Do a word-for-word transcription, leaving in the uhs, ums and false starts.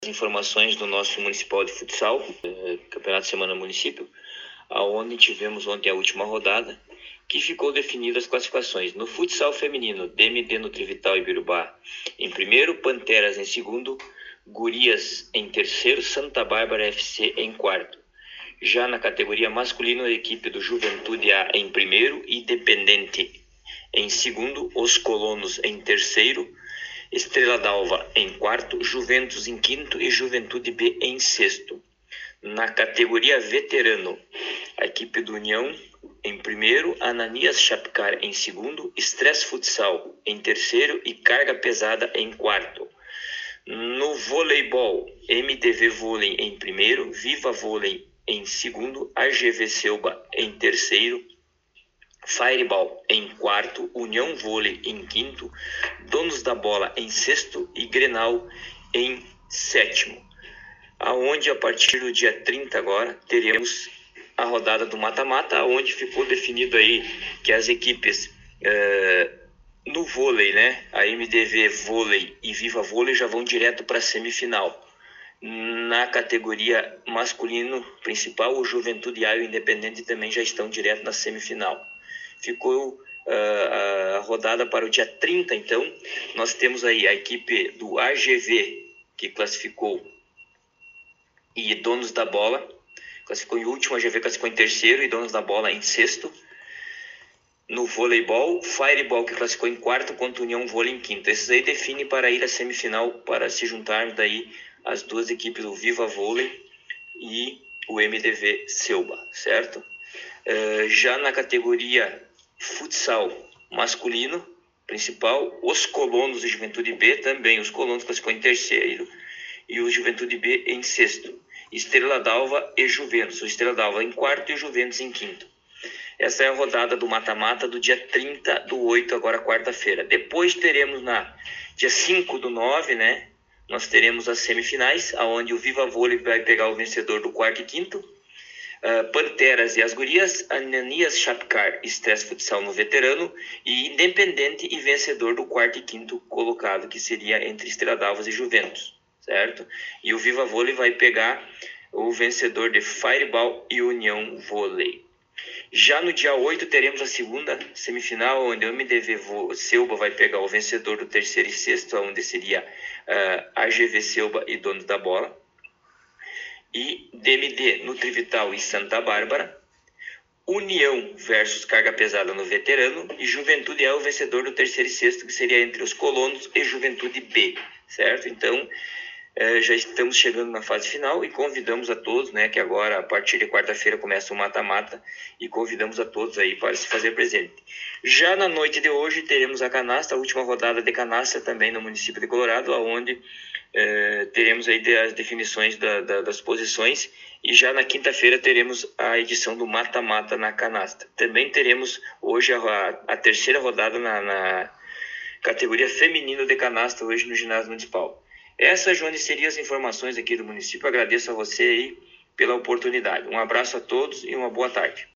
Informações do nosso Municipal de Futsal, eh, Campeonato Semana Município, aonde tivemos ontem a última rodada, que ficou definidas as classificações. No futsal feminino, D M D Nutrivital Ibirubá em primeiro, Panteras em segundo, Gurias em terceiro, Santa Bárbara F C em quarto. Já na categoria masculina, a equipe do Juventude A em primeiro, Independente em segundo, Os Colonos em terceiro, Estrela d'Alva em quarto, Juventus em quinto e Juventude B em sexto. Na categoria veterano, a equipe do União em primeiro, Ananias Chapcar em segundo, Stress Futsal em terceiro e Carga Pesada em quarto. No voleibol, M D V Vôlei em primeiro, Viva Vôlei em segundo, A G V Selba em terceiro, Fireball em quarto, União Vôlei em quinto, Donos da Bola em sexto e Grenal em sétimo. Aonde a partir do dia trinta agora teremos a rodada do mata-mata, onde ficou definido aí que as equipes uh, no vôlei, né, a M D V Vôlei e Viva Vôlei já vão direto para a semifinal. Na categoria masculino principal, o Juventude A e o Independente também já estão direto na semifinal. Ficou uh, a rodada para o dia trinta, então nós temos aí a equipe do A G V, que classificou, e Donos da Bola, classificou em último, a G V classificou em terceiro e Donos da Bola em sexto. No voleibol, Fireball, que classificou em quarto, contra União Vôlei em quinto. Esses aí definem para ir à semifinal, para se juntar daí as duas equipes, o Viva Vôlei e o M D V Selba, certo? Uh, já na categoria futsal masculino principal, os Colonos e Juventude B também. Os Colonos classificou em terceiro e o Juventude B em sexto. Estrela d'Alva e Juventus. O Estrela d'Alva em quarto e o Juventus em quinto. Essa é a rodada do mata-mata do dia trinta do oito, agora quarta-feira. Depois teremos na dia cinco do nove, né? Nós teremos as semifinais, onde o Viva Vôlei vai pegar o vencedor do quarto e quinto. Uh, Panteras e as Gurias, Ananias Chapcar e Stress Futsal no veterano, e Independente e vencedor do quarto e quinto colocado, que seria entre Estrela d'Alva e Juventus, certo? E o Viva Vôlei vai pegar o vencedor de Fireball e União Vôlei. Já no dia oito teremos a segunda semifinal, onde o M D V Selba vai pegar o vencedor do terceiro e sexto, onde seria uh, A G V Selba e Donos da Bola. E D M D Nutrivital e Santa Bárbara, União versus Carga Pesada no veterano, e Juventude é o vencedor do terceiro e sexto, que seria entre os Colonos e Juventude B, certo? Então, eh, já estamos chegando na fase final e convidamos a todos, né, que agora, a partir de quarta-feira, começa o mata-mata, e convidamos a todos aí para se fazer presente. Já na noite de hoje, teremos a canastra, a última rodada de canastra também no município de Colorado, onde Uh, teremos aí as definições da, da, das posições, e já na quinta-feira teremos a edição do mata-mata na canastra. Também teremos hoje a, a terceira rodada na, na categoria feminino de canastra, hoje no ginásio municipal. Essas, Joane, seriam as informações aqui do município. Agradeço a você aí pela oportunidade. Um abraço a todos e uma boa tarde.